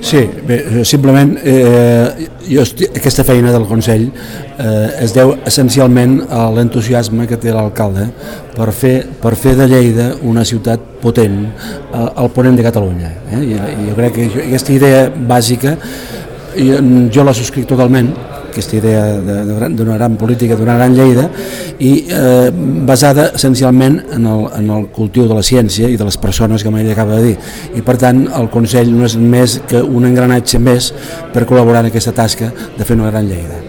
Sí, bé, simplement aquesta feina del Consell es deu essencialment a l'entusiasme que té l'alcalde per fer de Lleida una ciutat potent al ponent de Catalunya. Jo crec que aquesta idea bàsica jo la subscric totalment, aquesta idea d'una gran política, d'una gran Lleida, i basada essencialment en el cultiu de la ciència i de les persones, com ell acaba de dir, i per tant el Consell no és més que un engranatge més per col·laborar en aquesta tasca de fer una gran Lleida.